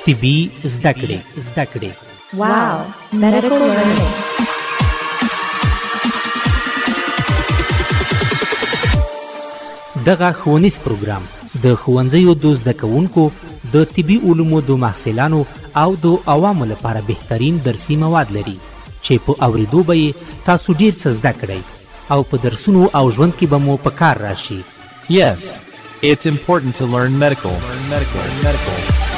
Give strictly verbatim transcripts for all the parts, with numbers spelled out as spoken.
طبي زده کړې زده کړې واو medical learning. دغه ښوونیز پروګرام د ښوونځیو د زده کوونکو د طبي علومو د محصلانو او د عوامو لپاره بهترین درسي مواد لري چې په اوریدو به یې تاسو ډیر څه زده کړئ او په درسونو او ژوند کې به مو په کار راشي. Yes, it's important to learn medical. Learn medical. Learn medical.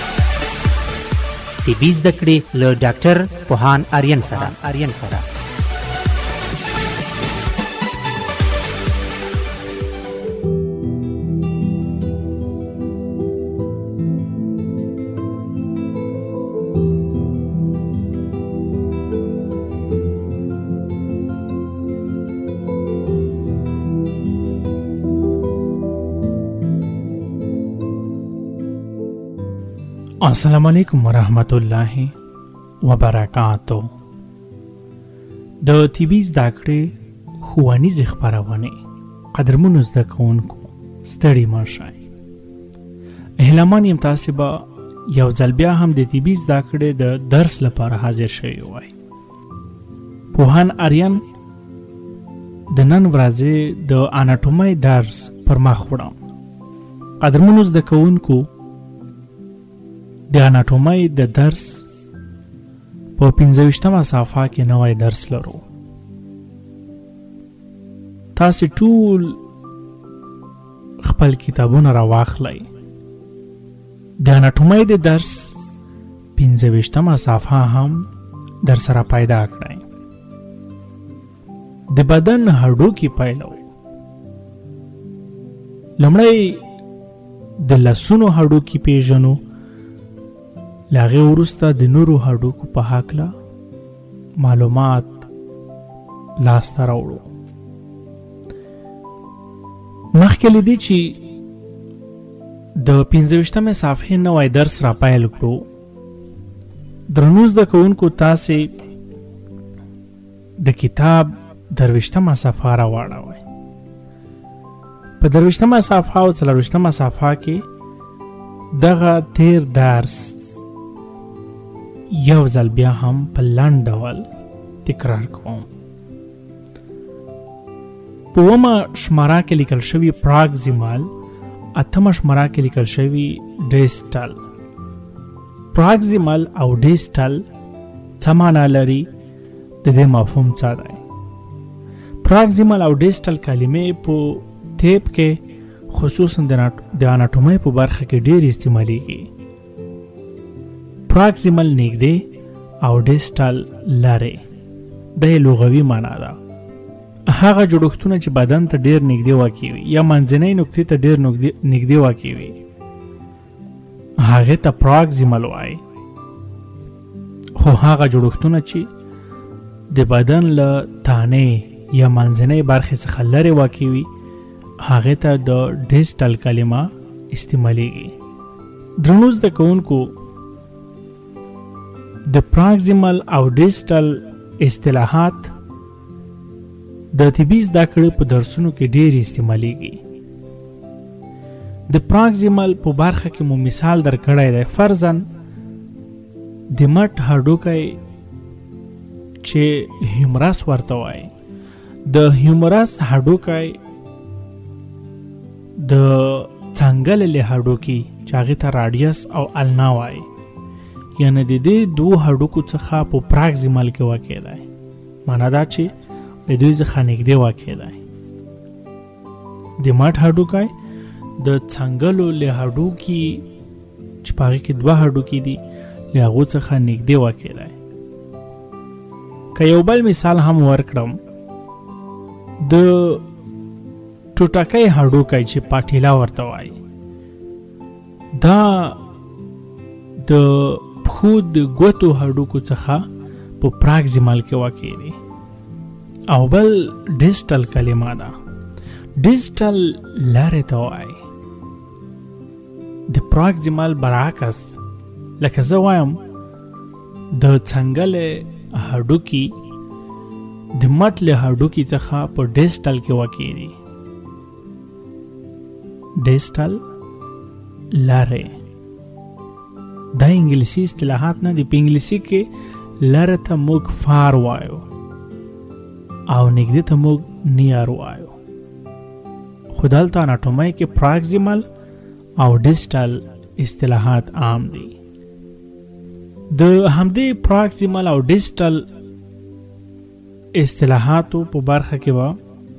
طبي زده کړې له ډاکټر پوهان آریان سره آریان سره السلام علیکم ورحمت الله وبرکاتو. د طبي زده کړې ښوونیزې خپرونې قدرمنو زده کوونکو ستړي مه شئ. هیلهمن یم تاسې به یو ځل بیا هم د طبي زده کړې د درس لپاره حاضر شوي وای. پوهان آریان د نن ورځې د اناټومۍ درس پر مخ وړم. قدرمنو زده کوونکو د اناټومۍ د درس په پنځه ویشتمه صفحه کې نوی درس لرو. تاسې ټول خپل کتابونه راواخلئ. د اناټومۍ د درس پنځه ویشتمه صفحه هم در سره پیدا کړئ. د بدن هډوکي پیلو. لومړی د لاسونو هډوکي پیژنو، لاغه وروسته د نورو هډوکو په هکله معلومات لاسته راوړو. مخکې له دې چې د پنځه ویشتمې صفحې نوی درس را پیل کړو، درنو زده کوونکو تاسې د کتاب درویشتمه صفحه را واړوئ. په درویشتمه صفحه او څلرویشتمه صفحه کې دغه تیر درس یو ځل بیا هم په لنډ ډول تکرار کوم. په اوومه شماره کې لیکل شوي پراکزیمال، اتمه شماره کې لیکل شوي ډیسټل. پراکزیمال او ډیسټل څه معنا لري؟ د دې مفهوم څه دی؟ پراکزیمال او ډیسټل کلمې په طب کې خصوصا د اناټومۍ په برخه کې ډېر استعمالیږي. پراکزیمل نږدې او ډیسټل لرې، د لغوي معنا ده هغه جوړښتونه چې بدن ته ډیر نږدې واقع وي یا منځنۍ نقطې ته ډیر نږدې واقع وي، هغه ته پراکزیمل وایي. خو هغه جوړښتونه چې د بدن له تانې یا منځنۍ برخې څخه لرې واقع وي، هغه ته د ډیسټل کلمه استعمالیږي. درنو زده کوونکو، د پراکزیمل او ډیسټل اصطلاحات د طبي زده کړې په درسونو کې ډېر استعمالیږي. د پراکزیمل په برخه کې مو مثال درکړی دی. فرضاً د مټ هډوکی چې هیومرس ورته وایي، د هیومرس هډوکی د څنګل له هډوکي چې هغې ته راډیس او النا وایي، یعنی د دې دوه هډوکو څخه په پراکزیمل کې واقع دی. معنا دا چې د دوی څخه نږدې واقع دی. د مټ هډوکی د څنګلو له هډوکي چې په هغې کې دوه هډوکي دي له هغو څخه نږدې واقع دی. که یو بل مثال هم ورکړم، د ټوټکۍ هډوکی چې پاټیلا ورته وایي، دا د پښو د ګوتو هډوکو څخه په پراکزیمل کې واقع دی. او بل ډیسټل کلمه ده. ډیسټل لارې ته وایي. د پراکزیمل برعکس، لکه زه وایم د څنګلې هډوکي د مټ له هډوکي څخه په ډیسټل کې واقع دی. ډیسټل لارې. دا انګلیسي اصطلاحات نه دي. په انګلیسي کې لره ته موږ فار وایو او نږدې ته موږ نیار وایو، خو دلته اناټومي کې پراکسیمل او ډیسټل اصطلاحات عام دي. د همدې پراکسیمل او ډیسټل اصطلاحاتو په برخه کې به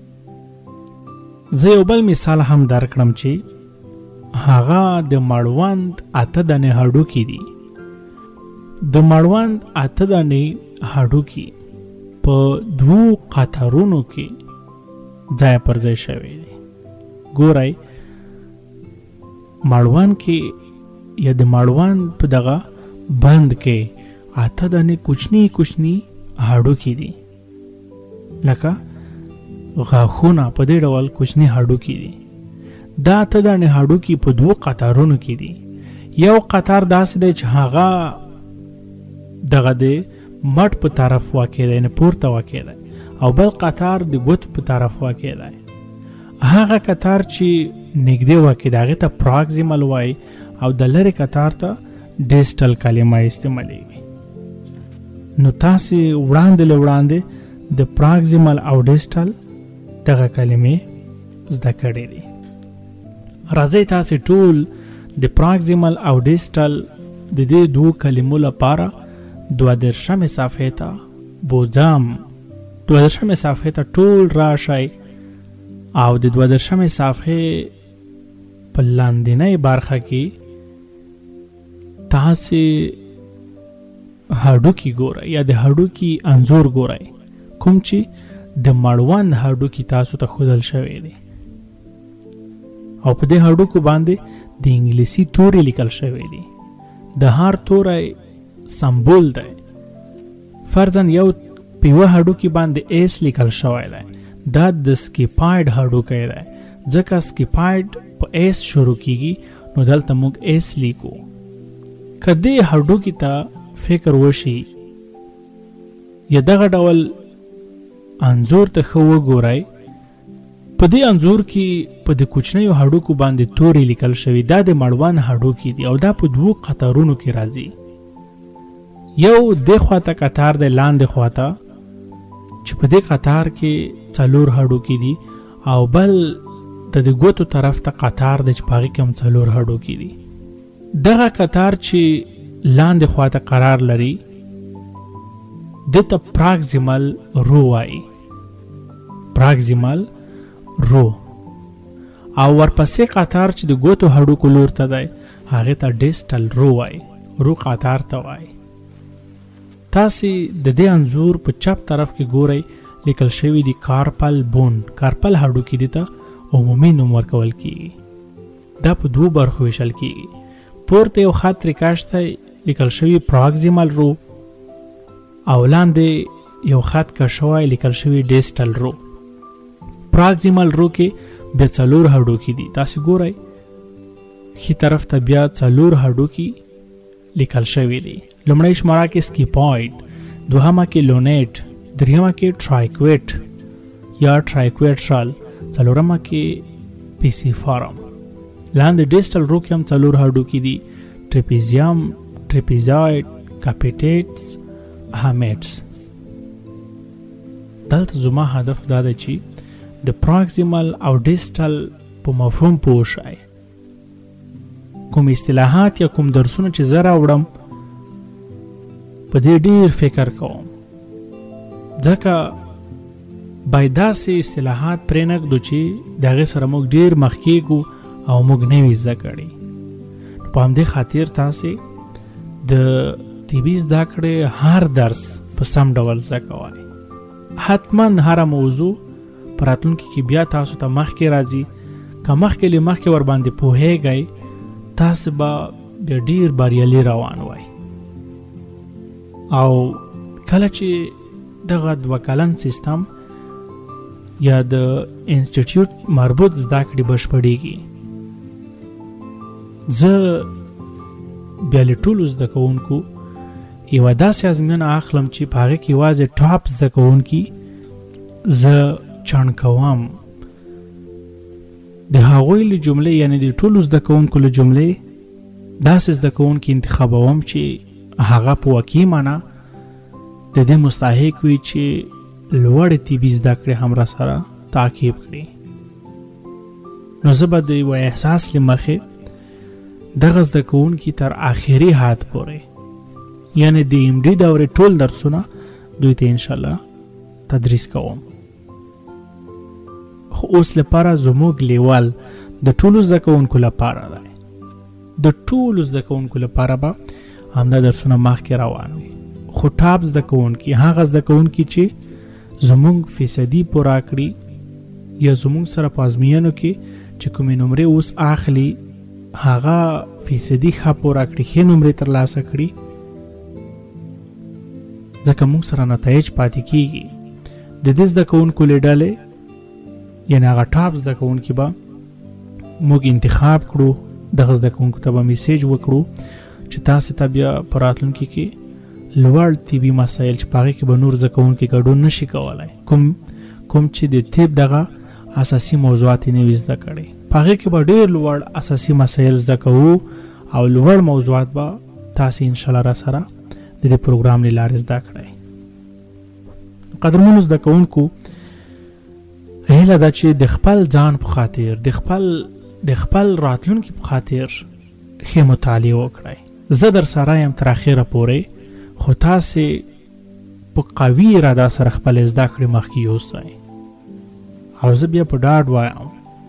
زه یو بل مثال هم درکړم چې هغه د مړوند اته دانې هډوکي دي. د مړوند اته دانې هډوکي په دوو قطارونو کې ځای پر ځای شوي دي. ګورئ مړوند کې یا د مړوند په دغه بند کې اته دانې کوچني کوچني هډوکي دي، لکه غاښونه په دې ډول کوچني هډوکي دي. دا اته دانې هډوکي په دوو قطارونو کې دي. یو قطار داسې دی چې هغه دغه د مټ په طرف واقع دی، نه پورته واقع دی، او بل قطار د ګوت په طرف واقع دی. هغه قطار چې نږدې واقع دی هغې ته پراکسیمل وایي او د لرې قطار ته ډیسټل کلمه استعمالیږي. نو تاسې وړاندې له وړاندې د پراکسیمل او ډیسټل دغه کلمې زده کړې دي. راځئ تاسې ټول د پراکسیمل او ډیسټل د دې دوو کلمو لپاره دوه دېرشمې صفحې ته بوځم. دوه دېرشمې صفحې ته ټول راشئ او د دوه دېرشمې صفحې په لاندنۍ برخه کې تاسې هډوکي ګورئ یا د هډوکي انځور ګورئ، کوم چې د مړوند هډوکي تاسو ته ښودل شوی دی او په دې هډوکو باندې د انګلیسي توري لیکل شوی دی. د هر توری سمبول دی. فرضاً یو په یوه هډوکي باندې ایس لیکل شوی دی، دا د سکیپاید هډوکی دی. ځکه سکیپاید په ایس شروع کیږي نو دلته موږ ایس لیکو. که دې هډوکي ته فکر وشي یا دغه ډول انځور ته ښه وګورئ، په دې انځور کې په د کوچنیو هډوکو باندې توري لیکل شوي. دا د مړوند هډوکي دي او دا په دوو قطارونو کې راځي. یو دې خواته قطار دی لاندې خواته چې په دې قطار کې څلور هډوکي دي او بل د د ګوتو طرف ته قطار دی چې په هغې کې هم څلور هډوکي دي. دغه قطار چې لاندې خواته قرار لري دې ته پراکسیمل رو وایي، پراکسیمل رو. او ورپسې قطار چې د ګوتو هډوکو لور ته دی هغې ته ډیسټل رو وایي، رو قطار ته وایي. تاسې د دې انځور په چپ طرف کې ګورئ لیکل شوي دي کارپل بون. کارپل هډوکي دې ته عمومي نوم ورکول کیږي. دا په دوو برخو ویشل کیږي. پورته یو خط ریکاش ته لیکل شوي پراکسیمل رو او لاندې یو خط کش شوی لیکل شوي ډیسټل رو. پراکسیمل رو کې بیا څلور هډوکي دي. تاسې ګورئ ښي طرف ته بیا څلور هډوکي لیکل شوي دي. لومړی شماره کې سکیپاید، دوهمه کې لونیټ، دریمه کې ټرایکویټ یا ټرایکویټرل، څلورمه کې پیسیفارم. لاندې ډیسټل رو کې هم څلور هډوکي دي، ټریپیزیم، ټریپیزاید، کاپیټیټس، هامیټس. دلته زما هدف دا دی چې د پراکسیمل او ډیسټل په مفهوم پوه شئ. کوم اصطلاحات یا کوم درسونه چې زه راوړم په دې ډیر فکر کوم، ځکه باید داسې اصطلاحات پرېنږدو چې د هغې سره موږ ډیر مخ کېږو او موږ نه وي زده کړي. په همدې خاطر تاسې د طبي زده کړې هر درس په سم ډول زده کوئ. حتما هره موضوع په راتلونکي کې بیا تاسو ته مخکې راځي. که مخکې له مخکې ورباندې پوهیږئ تاسې به بیا ډیر بریالي روان وئ. او کله چې دغه دوه کلن سیستم یا د انسټیټیوټ مربوط زده کړې بشپړېږي، زه بیا له ټولو زده کوونکو یوه داسې ازموینه اخلم چې په هغې کې یوازې ټاپ زده کوونکي زه چڼ کوم. د هغوی له جملې یعنې د ټولو زده کوونکو له جملې داسې زده کوونکي انتخابوم چې هغه په واقعي معنا د دې مستحق وي چې لوړې طبي زده کړې هم را سره تعقیب کړي. نو زه به د یوه احساس له مخې دغه زده کوونکي تر آخري حد پورې یعنې د ایم ډي دورې ټول درسونه دوی ته انشاءالله تدریس کوم. خو اوس لپاره زموږ لیول د ټولو زده کوونکو لپاره دی. د ټولو زده کوونکو لپاره به همدا درسونه مخکې روان وي. خو ټاپ زده کوونکي هغه زده کوونکي چې زموږ فیصدي پوره کړي یا زموږ سره په ازموینو کې چې کومې نمرې اوس اخلي هغه فیصدي ښه پوره کړي، ښې نمرې ترلاسه کړي، ځکه موږ سره نتایج پاتې کیږي. د دې زده کوونکو له ډلې یعنې هغه ټاپ زده کوونکي به موږ انتخاب کړو، دغه زده کوونکو ته به میسیج وکړو چې تاسې ته بیا په راتلونکي کې لوړ طبي مسایل چې په هغې کې به نور زده کوونکي ګډون نشي کولی، کوم کوم چې د طب دغه اساسي موضوعات یې نه وي زده کړی، په هغې کې به ډېر لوړ اساسي مسایل زده کوو او لوړ موضوعات به تاسې انشاءالله را سره د دې پروګرام له لارې زده کړئ. قدرمنو زده کوونکو، هیله ده چې د خپل ځان په خاطر د خپل د خپل راتلونکي په خاطر ښې مطالعه وکړئ. زه در سره یم تر اخره پورې، خو تاسې په قوي اراده سره خپل زده کړې مخکې یوسئ. او زه بیا په ډاډ وایم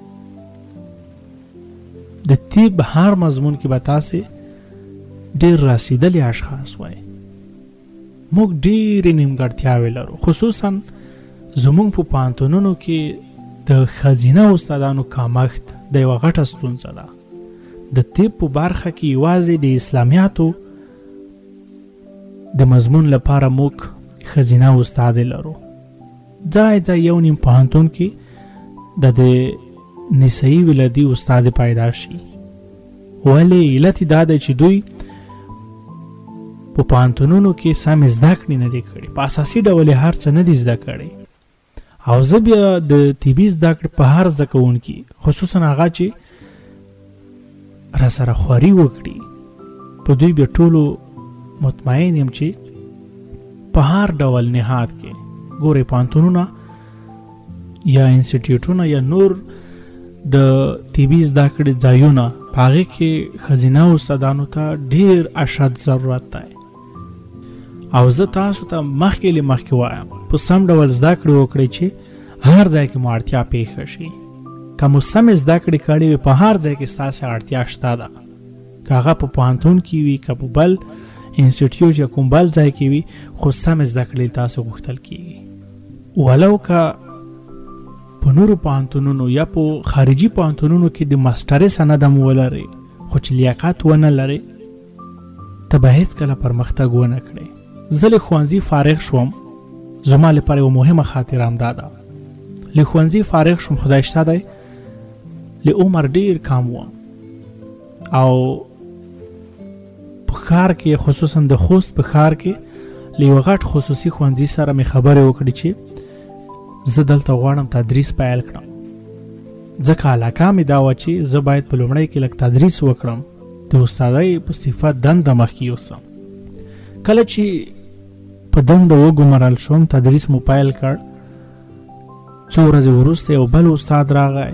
د طب هر مضمون کې به تاسې ډېر رسېدلي اشخاص وای. موږ ډېرې نیمګړتیاوې لرو، خصوصا زموږ په پوهنتونونو کې د ښځینه استادانو کمښت د یوه غټه ستونزه ده. د طب په برخه کې یوازې د اسلامیاتو د مضمون لپاره موږ ښځینه استادې لرو. ځای ځای یو نیم پوهنتون کې د د نسایي ولادي استاد پیدا شي. ولې علت یې دا دی چې دوی په پوهنتونونو کې سمې زده کړې نه دي کړې، په اساسي ډول یې هر څه نه دي زده کړی. او زه بیا د طبي زده کړې په هر زده کوونکي، خصوصا هغه چې را سره خواري وکړي، په دوی بیا ټولو مطمئن یم چې په هر ډول نهاد کې ګورې پوهنتونونه یا انسټیټیوټونه یا نور د طبي زده کړې ځایونه، په هغې کې ښځینه استادانو ته ډېر اشد ضرورت دی. او زه تاسو ته مخکې له مخکې وایم په سم ډول زده کړې وکړئ چې هر ځای کې مو اړتیا پېښه شي. که مو سمې زده کړې کړې وي په هر ځای کې ستاسې اړتیا شته ده، که هغه په پوهنتون کې وي، که په بل انسټیټیوټ یا کوم بل ځای کې وي، خو سمې زده کړې تاسو غوښتل کېږي. ولو که په نورو پوهنتونونو یا په خارجي پوهنتونونو کې د ماسټرۍ سند هم ولرئ، خو چې لیاقت ونه لرئ ته به هېڅکله پرمختګ ونه کړئ. زه له ښوونځي فارغ شوم، زما لپاره یوه مهمه خاطره همدا ده. له ښوونځي فارغ شوم، خدای شته دی له عمر ډېر کم وم، او په ښار کې خصوصا د خوست په ښار کې له یوه غټ خصوصي ښوونځي سره مې خبرې وکړې چې زه دلته غواړم تدریس پیل کړم، ځکه علاقه مې دا وه چې زه باید په لومړی کې لږ تدریس وکړم، د استادۍ په صفت دنده مخکې یوسم. کله چې په دنده وګمارل شوم، تدریس مو پیل کړ، څو ورځې وروسته یو بل استاد راغی،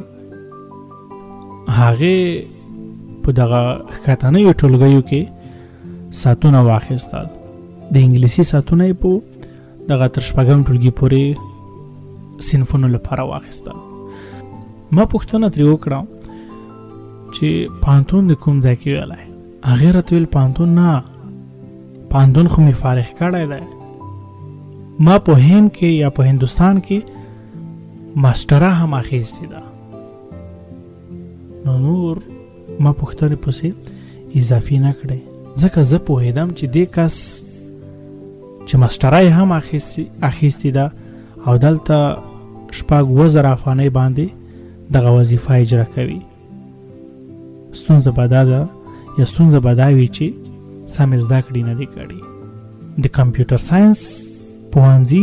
هغې په دغه ښکتنیو ټولګیو کې ساعتونه واخیستل، د انګلیسي ساعتونه یې په دغه تر شپږم ټولګي پورې صنفونو لپاره واخیستل. ما پوښتنه ترې وکړه چې پوهنتون د کوم ځای کې ویلی؟ هغې راته ویل پوهنتون نه، پوهنتون خو مې فارغ کړی دی. ما په هند کې یا په هندوستان کې ماسټره هم اخیستې ده. نو نور ما پوښتنې پسې اضافي نه کړی، ځکه زه پوهېدم چې دې کس چې ماسټره یې هم اخیستې ده او دلته شپږ اووه زره افغانۍ باندې دغه وظیفه اجرا کوي. ستونزه به دا ده یا ستونزه به دا وي چې سمې زده کړې نه دي کړي. د کمپیوټر ساینس پوهنځي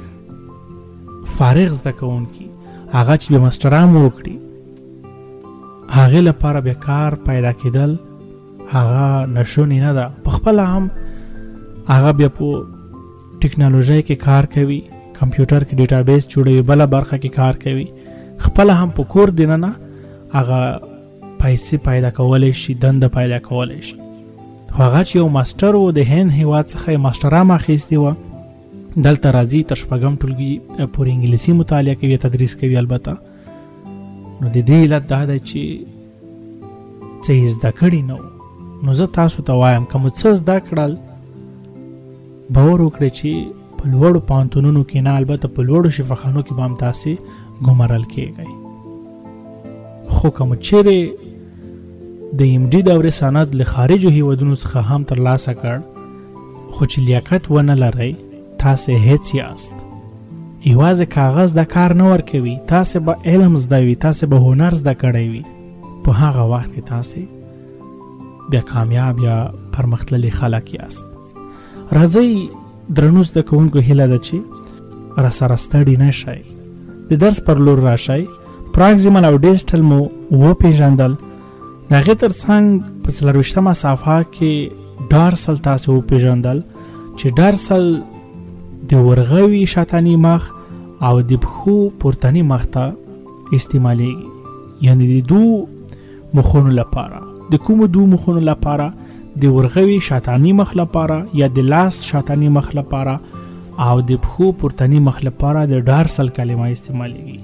فارغ زده کوونکي، هغه چې بیا ماسټره هم وکړي، هغې لپاره بیا کار پیدا کېدل هغه نشونی نه ده. په خپل هم هغه بیا په ټکنالوژي کې کار کوي، کمپیوټر کې ډیټابیس جوړوي، بل برخه کې کار کوي، خپل هم په کور دینه نه هغه پیسې پیدا کولای شي، دنده پیدا کولای شي. هغه چې یو ماستر و د هند هیواد څخه ماسترام اخیستی و، دلته راځي تر شپږم ټولګي پورې انګلیسي مطالعه کوي، تدریس کوي. البته نو د دې علت دا ده چې څه زده کړي نه و. نو زه تاسو ته وایم که مو څه زده کړل، باور وکړئ چې په لوړو پوهنتونونو کې نه، البته په لوړو شفاخانو کې به هم تاسې ګمارل کېږئ. خو که مو چیرې د ایم ډي دورې سند له خارجو هیوادونو څخه هم ترلاسه کړ، خو چې لیاقت ونه لرئ، تاسې هیڅ یاست. یوازې کاغذ د کار نه ورکوي، تاسې به علم زده وي، تاسې به هنر زده کړی وي. په هغه وخت کې تاسې بیا کامیاب یا پرمختللي خلک یاست. راځئ درنو زده کوونکو، هیله ده چې راسره ستړي نه شئ، د درس پر لور راشئ. پراکزیمل او ډیجیټل مو وپېژندل، د هغې تر څنګ په څلرویشتمه صفحه کې ډارسل تاسې وپېژندل چې ډارسل د ورغوي شاتني مخ او د پښو پورتني مخ ته استعمالیږي، یعنی د دو مخونو لپاره. د کومو دو مخونو لپاره؟ د ورغوي شاتني مخ لپاره یا د لاس شاتني مخ لپاره او د پښو پورتني مخ لپاره د ډارسل کلمه استعمالیږي.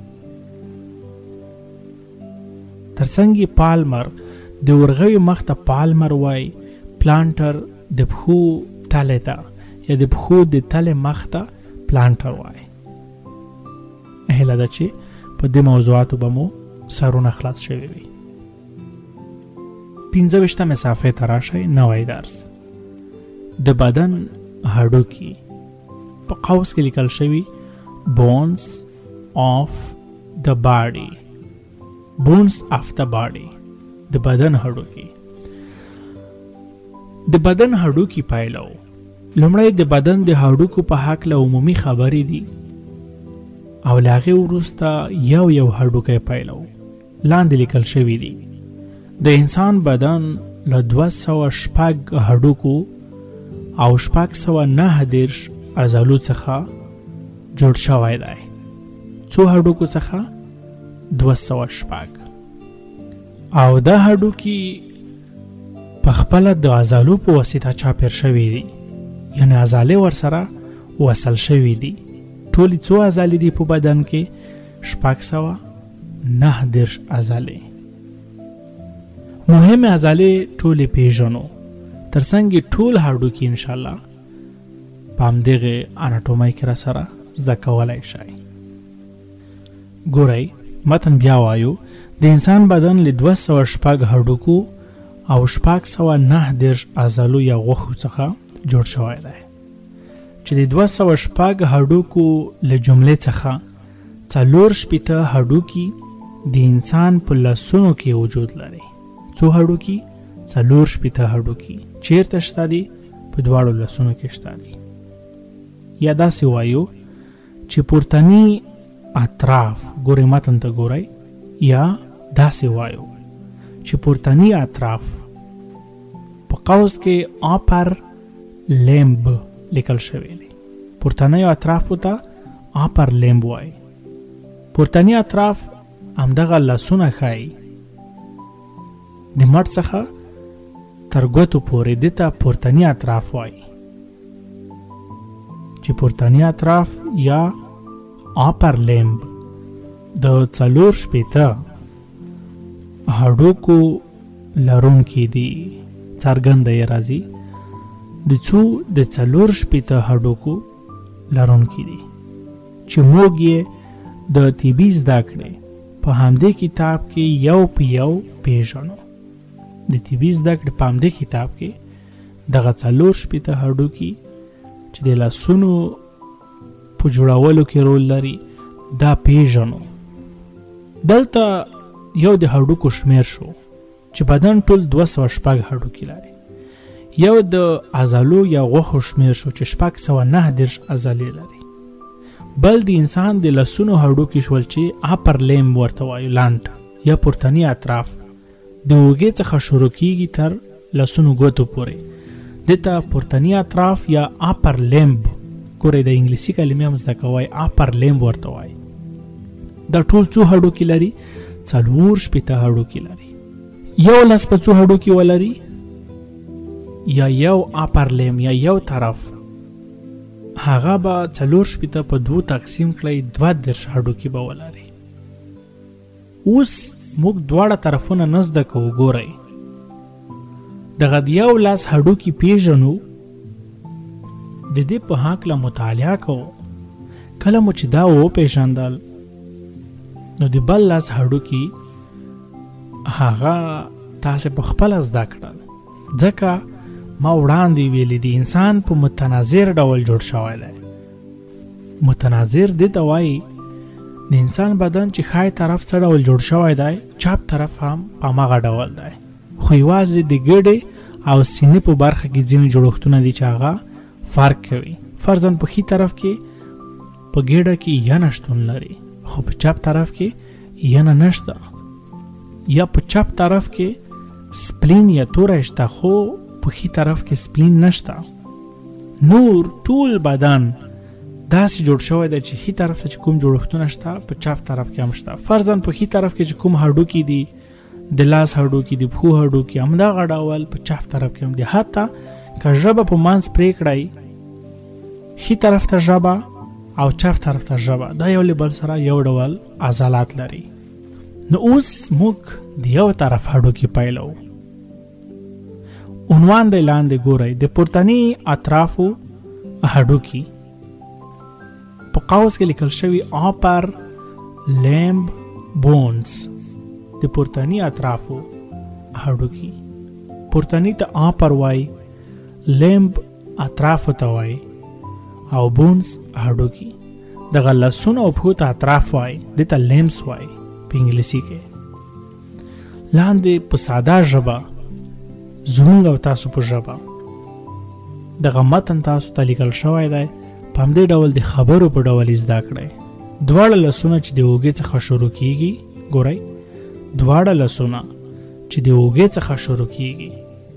ترڅنګ پالمر د ورغوي مخ ته پالمر وای، پلانټر د پښو تلې ته یا د پښو د تلې مخ ته پلانټر وای. هیله ده چې په دې موضوعاتو به مو سرونه خلاص شوي وي. پنځه ویشتمې صفحې ته راشئ. نوی درس د بدن هډوکي. په قوس کې لیکل شوي bones of the body. bones of the body د بدن هډوکي. د بدن هډوکي پایلو. لومړی د بدن د هډوکو په هکله عمومي خبرې دي او له هغې وروسته یو یو هډوکی پایلو. لاندې لیکل شوي دي: د انسان بدن له دوه سوه شپږ هډوکو او شپږ سوه نهه دېرش عضلو څخه جوړ شوی دی. څو هډوکو څخه؟ دوه سوه شپږ. او دا هډوکي په خپله د عضلو په واسطه چاپېر شوي دي، یعنی عضلې ورسره وصل شوي دي. ټولې څو عضلې دي په بدن کې؟ شپږ سوه نهه دېرش عضلې. مهمې عضلې ټولې پیژنو، ترڅنګ ټول هډوکي انشاءالله په همدغې اناټومۍ کې راسره زده کولی شئ. ګورئ متن بیا وایو: د انسان بدن له دوه سوه شپږ هډوکو او شپږ سوه نهه دېرش عضلو یا غوښو څخه جوړ شوی دی، چې د دوه سوه شپږ هډوکو له جملې څخه څلور شپېته هډوکي د انسان په لاسونو کې وجود لري. څو هډوکي؟ څلور شپېته هډوکي. چیرته شته دي؟ په دواړو لاسونو کې شته دي. یا داسې وایو چې پورتني اطراف، ګورئ متن ته ګورئ، یا داسې وایو چې پورتني اطراف په قوس کې اپر لیمب لیکل شوی دی. پورتنی اطراف ته اپر لیمب وایي. پورتني اطراف همدغه لاسونه ښایي، د مټ څخه تر ګوتو پورې دې ته پورتني اطراف وایي، چې پورتني اطراف یا اپر لیمب د څلور شپېته هډوکو لرونکي دي. څرګنده یې راځي د څو د څلور شپېته هډوکو لرونکي دي، چې موږ یې د طبي زده کړې په همدې کتاب کې یو په یو پیژنو. د طبي زده کړې په همدې کتاب کې دغه څلور شپېته هډوکي چې د لاسونو په جوړولو کې رول لري دا پیژنو. دلته یو د هډوکو شمیر شو چې بدن ټول دوه سوه شپږ هډوکي لري. یو د عضلو یا غوښو شمیر شو چې شپږ سوه نهه دېرش عضلې لري. بل د انسان د لاسونو هډوکي شول چې اپر لیمب ورته وایو، لاندې یا پورتني اطراف، د اوږې څخه شروع کیږي تر لاسونو ګوتو پورې. دته پورتنی اطراف یا اپر لیمب، ګورئ د انګلیسي کلمې هم زده کوئ، اپر لیمب ورته وایي. دا ټول څو هډوکي لري؟ څلور شپېته هډوکي لري. یو لاس په څو هډوکي ولري؟ یا یو اپر لیم یا یو طرف هغه به څلور شپېته په دوو تقسیم کړئ، دوه دېرش هډوکي به ولري. اوس موږ دواړه طرفونه نه زده کوو. ګورئ دغه د یو لاس هډوکي پیژنو، د دې په هکله مطالعه کوو. کله مو چې دا وپېژندل نو د بل لاس هډوکي هغه تاسې په خپله زده کړل، ځکه ما وړاندې ویلي د انسان په متناظر ډول جوړ شوی دی. متناظر دې ته وایي د انسان بدن چې ښی طرف څه ډول جوړ شوی دی، چپ طرف هم په هماغه ډول دی، خو یوازې د ګډې او سینې په برخه کې ځینې جوړښتونه دي چې هغه فرق کوي. فرضاً په ښي طرف کې په ګډه کې ینه شتون لري، خو په چپ طرف کې ینه نشته، یا په چپ طرف کې سپلین یا توره شته خو په ښي طرف کې سپلین نشته. نور ټول بدن داسې جوړ شوی دی چې ښي طرف ته چې کوم جوړښتونه شته په چپ طرف کې هم شته. فرضاً په ښي طرف کې چې کوم هډوکي دي، د لاس هډوکي، د پښو هډوکي، همدغه ډول په چپ طرف کې هم دي. حتی که ژبه په منځ پرې کړئ، ښي طرف ته ژبه او چپ طرف ته ژبه، دا یو له بل سره یو ډول عضلات لري. نو اوس موږ د یو طرف هډوکي پیلو. عنوان دی لاندې ګورئ، د پورتني اطرافو هډوکي. په قوس کې لیکل شوي اپر لیمب بونز، د پورتني اطرافو هډوکي. پورتني ته اپر وای، لیمب اطرافو ته وای، او بونز هډوکي. دغه لاسونو او پښو ته اطراف وای، دې ته لیمبس وای په انګلیسي کې. لاندې په ساده ژبه زموږ او تاسو په ژبه دغه متن تاسو ته لیکل شوی دی، په همدې ډول د خبرو په ډول یې زده کړئ. دواړه لاسونه چې د اوږې څخه شروع کیږي، ګورئ دواړه لاسونه چې د اوږې څخه شروع کیږي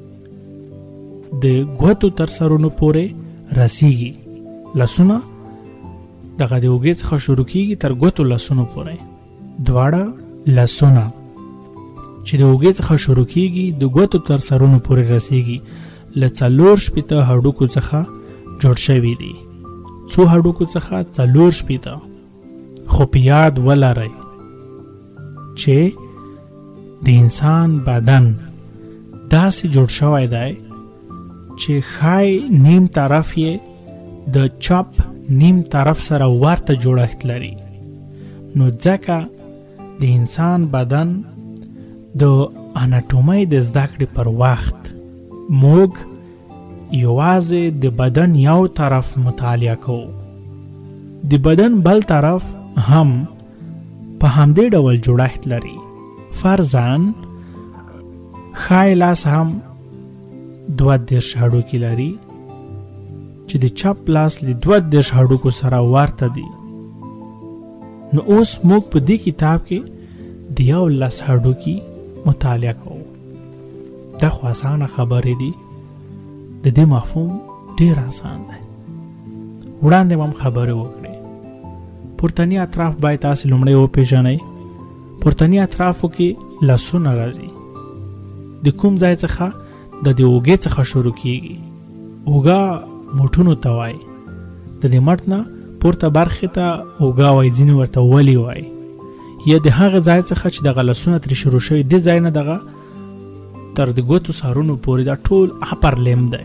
د ګوتو تر سرونو پورې رسیږي. لاسونه دغه د اوږې څخه شروع کیږي تر ګوتو لاسونو پورې. دواړه لاسونه چې د اوږې څخه شروع کیږي د ګوتو تر سرونو پورې رسیږي، له څلور شپېته هډوکو څخه جوړ شوي دي. څو هډوکو څخه؟ څلور شپېته. خو په یاد ولرئ چې د انسان بدن داسې جوړ شوی دی چې ښی نیم طرف یې د چپ نیم طرف سره ورته جوړښت لري. نو ځکه د انسان بدن د اناټومۍ د زده کړې پر وخت موږ یوازې د بدن یو طرف مطالعه کوو، د بدن بل طرف هم په همدې ډول جوړښت لري. فرضاً ښی لاس هم دوه دېرش هډوکي لري چې د چپ لاس له دوه دېرش هډوکو سره ورته دي. نو اوس موږ په دې کتاب کې د یو لاس هډوکي مطالعه کوو. دا خو اسانه خبرې دي، د دې مفهوم ډېر آسان دی. وړاندې هم خبرې وکړې. پورتني اطراف باید تاسې لومړی وپېژنئ. پورتني اطرافو کې لاسونه راځي. د کوم ځای څخه؟ د دې اوږې څخه شروع کیږي. اوږه موټونو ته وایي. د دې مټ نه پورته برخې ته اوږه وایي، ځینې ورته ولي وایي. یا د هغه ځای څخه چې دغه لاسونه ترې شروع شوي، دې ځای نه دغه تر د ګوتو سرونو پورې دا ټول اپر لیم دی.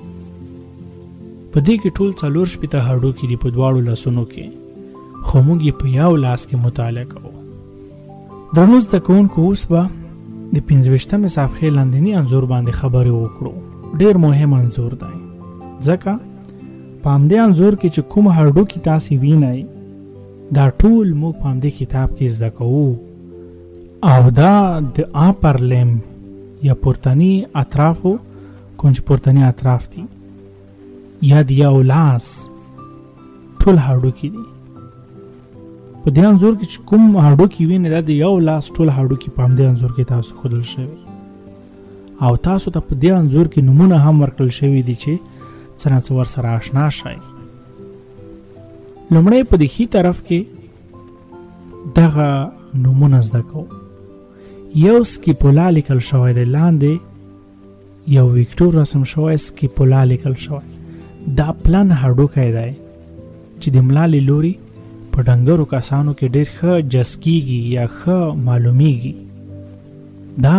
په دې کې ټول څلور شپېته هډوکي دي په دواړو لاسونو کې، خو موږ یې په یو لاس کې مطالعه کوو. درنو زده کوونکو، اوس به د پنځه ویشتمې صفحې لاندني انځور باندې خبرې وکړو. ډېر مهم انځور دی، ځکه په همدې انځور کې چې کوم هډوکي تاسې وینئ دا ټول موږ په همدې کتاب کې زده کوو، او دا د اپر لیم یا پورتني اطرافو، کوم چې پورتني اطراف دي، یا د یو لاس ټول هډوکي دي. په دې انځور کې چې کوم هډوکي وینئ دا د یو لاس ټول هډوکي په همدې انځور کې تاسو ښودل شوي. او تاسو ته په دې انځور کې نمونه هم ورکړل شوي دي چې څه نه څه ورسره آشنا شئ. لومړی په دې ښي طرف کې دغه نمونه زده کوو. یو سکیپولا لیکل شوی دی، لاندې یو ویکټور رسم شوی، سکیپولا لیکل شوی. دا پلن هډوکی دی چې د ملا له لوري په ډنګرو کسانو کې ډېر ښه جس کېږي یا ښه معلومیږي. دا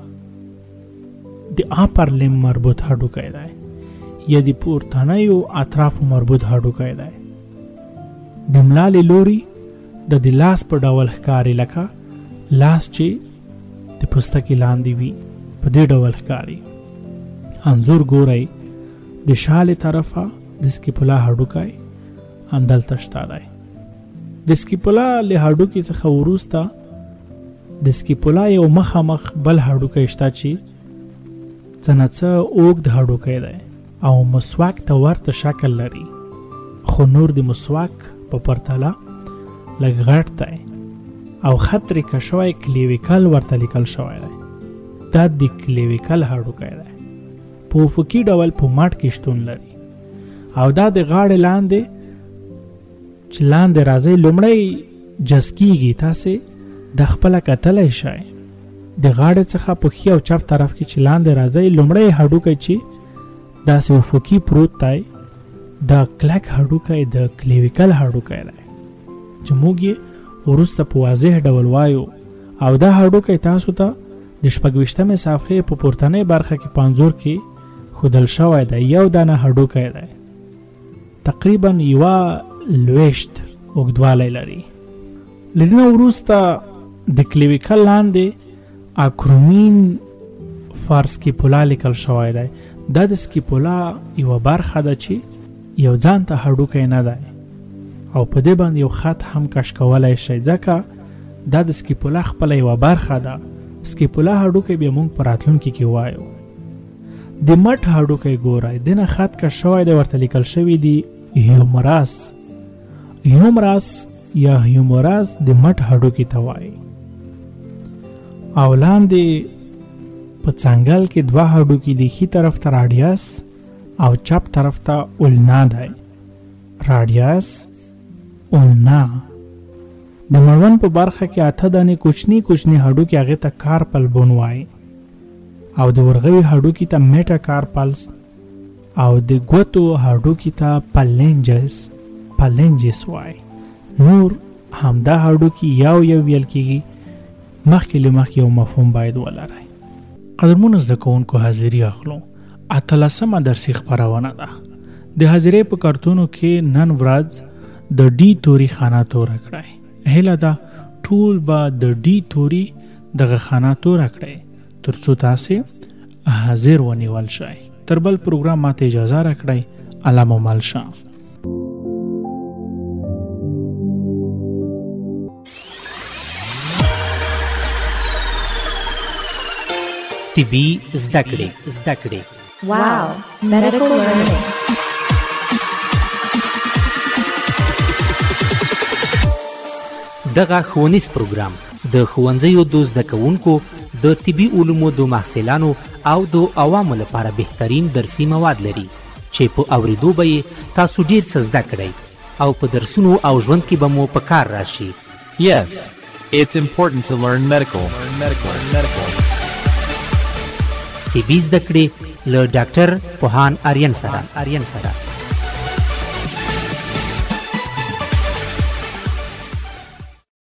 د اپر لم مربوط هډوکی دی یا د پورتنیو اطرافو مربوط هډوکی دی. د ملا له لوري د د لاس په ډول ښکاري، لکه لاس چې د پوستکي لاندې وي په دې ډول ښکاري. انځور ګورئ، د شالې طرفه د سکیپولا هډوکی همدلته شته دی. د سکیپولا له هډوکي څخه وروسته د سکیپولا یو مخامخ بل هډوکی شته چې څه نه څه اوږد هډوکی دی او مسواک ته ورته شکل لري، خو نور د مسواک په پرتله لږ غټ دی او خط ریکه شوی کلیویکل ورته لیکل شوی دی. دا د کلیویکل هډوکی دی، په افقي ډول په مټ کې شتون لري او دا د غاړې لاندې چې لاندې راځي لومړی جس کېږي. تاسې د خپله کتلی شئ د غاړې څخه په ښي او چپ طرف کې چې لاندې راځي لومړی هډوکی چې داسې افقي پروت دی دا کلک هډوکی د کلیویکل هډوکی دی چې موږ یې وروسته په واضح ډول وایو. او دا هډوکی تاسو ته د شپږویشتمې صفحې په پورتنۍ برخه کې په انځور کې ښودل شوی دی. یو دانه هډوکی دی، تقریبا یوه لویشت اوږدوالی لري. له دې نه وروسته د کلیویکل لاندې اکرومین فار سکیپولا لیکل شوی دی. دا د سکیپولا یوه برخه ده چې یو ځان ته هډوکی نه دی او په دې باندې یو خط هم کش کولی شئ، ځکه دا د سکیپولا خپله یوه برخه ده. سکیپولا هډوکی بیا موږ په راتلونکي کې وایو. د مټ هډوکی ګورئ، دنه خط کش شوی دی، ورته لیکل شوي دي هیومراس. هیومراس یا هیومراس د مټ هډوکي ته وایي. او لاندې په څنګل کې دوه هډوکي دي، ښي طرف ته راډیاس او چپ طرف ته اولنا دی. راډیاس، اولنا. د مړوند په برخه کې اته دانې کوچني کوچني هډوکي هغې ته کارپل بون وایي او د ورغوي هډوکي ته میټا کارپلس او د ګوتو هډوکي ته پلنجس پلنجس وایي. نور همدا هډوکي یو یو ویل کېږي. مخکې له مخکې یو مفهوم باید ولرئ. قدرمنو زده کوونکو، حاضري اخلو. اتلسمه درسي خپرونه ده. د حاضرۍ په کارتونو کې نن ورځ د ډي توري خانه توره کړئ. هیله ده ټول به د ډي توري دغه خانه توره کړئ تر څو تاسې حاضر ونیول شئ. تر بل پروګرام ماته اجازه راکړئ. الله مو مل شه. طبي زده کړې زده کړې Wow, medical learning. دغه ښوونیز پروګرام د ښوونځیو د زده کوونکو د طبي علومو د محصلانو او د عوامو لپاره بهترین درسي مواد لري چې په اورېدو به یې تاسو ډېر څه زده کړئ او په درسونو او ژوند کې به مو په کار راشي. Yes, it's important to learn medical. Learn medical. Medical. طبي زده کړې له ډاکټر پوهان آریان سره آریان سره